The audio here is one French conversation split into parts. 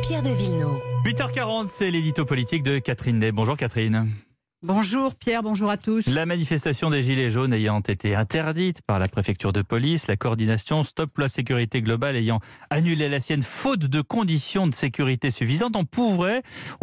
Pierre de Villeneuve. 8h40, c'est l'édito politique de Catherine Day. Bonjour Catherine. Bonjour Pierre, bonjour à tous. La manifestation des Gilets jaunes ayant été interdite par la préfecture de police, la coordination Stop la sécurité globale ayant annulé la sienne faute de conditions de sécurité suffisantes, on pouvait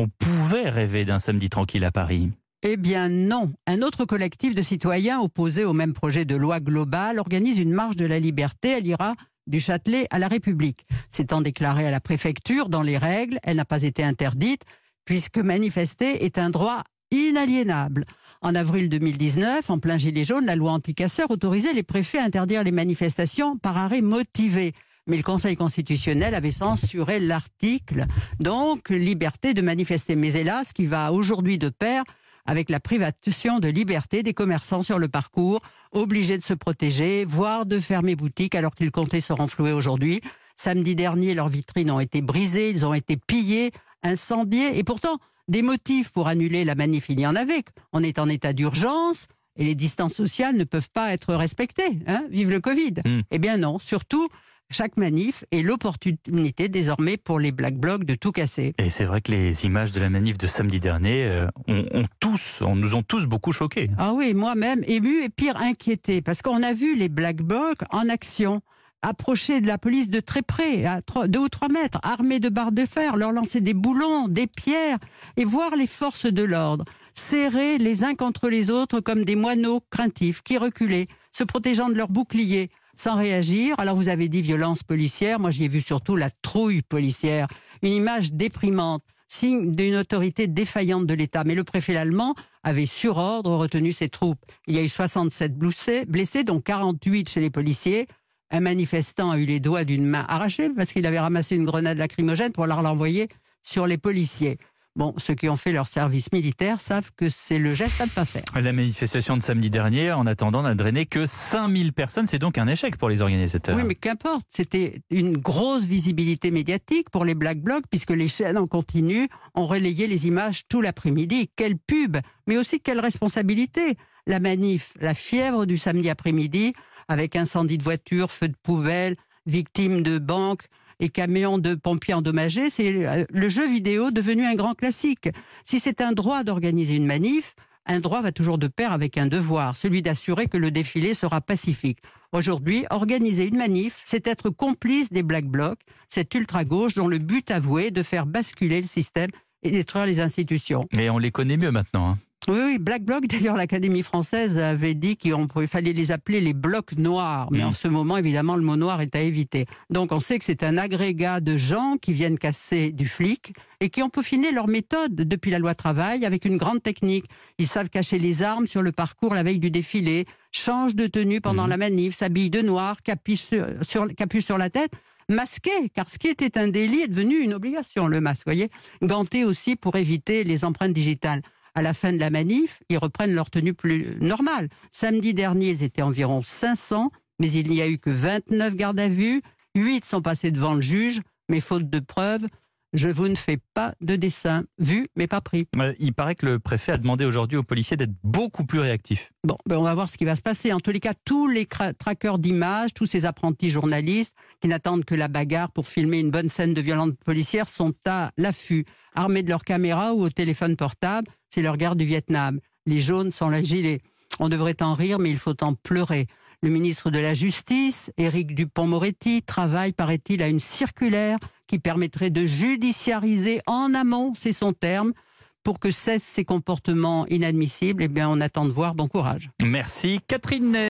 rêver d'un samedi tranquille à Paris. Eh bien non, un autre collectif de citoyens opposés au même projet de loi globale organise une marche de la liberté. Elle ira du Châtelet à la République. S'étant déclarée à la préfecture dans les règles, elle n'a pas été interdite puisque manifester est un droit inaliénable. En avril 2019, en plein gilet jaune, la loi anti-casseurs autorisait les préfets à interdire les manifestations par arrêt motivé. Mais le Conseil constitutionnel avait censuré l'article, donc liberté de manifester. Mais hélas, qui va aujourd'hui de pair avec la privation de liberté des commerçants sur le parcours, obligés de se protéger, voire de fermer boutique alors qu'ils comptaient se renflouer aujourd'hui. Samedi dernier, leurs vitrines ont été brisées, ils ont été pillés, incendiés, et pourtant, des motifs pour annuler la manif, il y en avait. On est en état d'urgence et les distances sociales ne peuvent pas être respectées. Vive le Covid. Eh bien non, surtout, chaque manif est l'opportunité désormais pour les Black Blocs de tout casser. Et c'est vrai que les images de la manif de samedi dernier nous ont tous beaucoup choqués. Ah oui, moi-même ému et pire inquiété, parce qu'on a vu les Black Blocs en action, approcher de la police de très près, à 2 ou 3 mètres, armés de barres de fer, leur lancer des boulons, des pierres, et voir les forces de l'ordre serrés les uns contre les autres comme des moineaux craintifs qui reculaient, se protégeant de leurs boucliers, sans réagir. Alors vous avez dit violence policière, moi j'y ai vu surtout la trouille policière, une image déprimante, signe d'une autorité défaillante de l'État. Mais le préfet allemand avait sur ordre retenu ses troupes. Il y a eu 67 blessés, dont 48 chez les policiers. Un manifestant a eu les doigts d'une main arrachés parce qu'il avait ramassé une grenade lacrymogène pour l'envoyer sur les policiers. Bon, ceux qui ont fait leur service militaire savent que c'est le geste à ne pas faire. La manifestation de samedi dernier, en attendant, n'a drainé que 5000 personnes. C'est donc un échec pour les organisateurs. Oui, mais qu'importe. C'était une grosse visibilité médiatique pour les Black Blocs, puisque les chaînes en continu ont relayé les images tout l'après-midi. Quelle pub, mais aussi quelle responsabilité. La manif, la fièvre du samedi après-midi, avec incendie de voitures, feux de poubelle, victimes de banques et camions de pompiers endommagés, c'est le jeu vidéo devenu un grand classique. Si c'est un droit d'organiser une manif, un droit va toujours de pair avec un devoir, celui d'assurer que le défilé sera pacifique. Aujourd'hui, organiser une manif, c'est être complice des Black Blocs, cette ultra-gauche dont le but avoué est de faire basculer le système et détruire les institutions. Et on les connaît mieux maintenant. Oui, Black Bloc, d'ailleurs, l'Académie française avait dit qu'il fallait les appeler les blocs noirs. Mais en ce moment, évidemment, le mot noir est à éviter. Donc, on sait que c'est un agrégat de gens qui viennent casser du flic et qui ont peaufiné leur méthode depuis la loi travail avec une grande technique. Ils savent cacher les armes sur le parcours la veille du défilé, changent de tenue pendant la manif, s'habillent de noir, capuche sur la tête, masqués, car ce qui était un délit est devenu une obligation, le masque, voyez. Gantés aussi pour éviter les empreintes digitales. À la fin de la manif, ils reprennent leur tenue plus normale. Samedi dernier, ils étaient environ 500, mais il n'y a eu que 29 gardes à vue. 8 sont passés devant le juge, mais faute de preuves, je vous ne fais pas de dessin. Vu, mais pas pris. Il paraît que le préfet a demandé aujourd'hui aux policiers d'être beaucoup plus réactifs. Bon, on va voir ce qui va se passer. En tous les cas, tous les traqueurs d'images, tous ces apprentis journalistes qui n'attendent que la bagarre pour filmer une bonne scène de violence policière sont à l'affût, armés de leur caméra ou au téléphone portable. C'est leur guerre du Vietnam. Les jaunes sont les gilets. On devrait en rire, mais il faut en pleurer. Le ministre de la Justice, Éric Dupond-Moretti, travaille, paraît-il, à une circulaire qui permettrait de judiciariser en amont, c'est son terme, pour que cessent ces comportements inadmissibles. Eh bien, on attend de voir. Bon courage. Merci Catherine Day.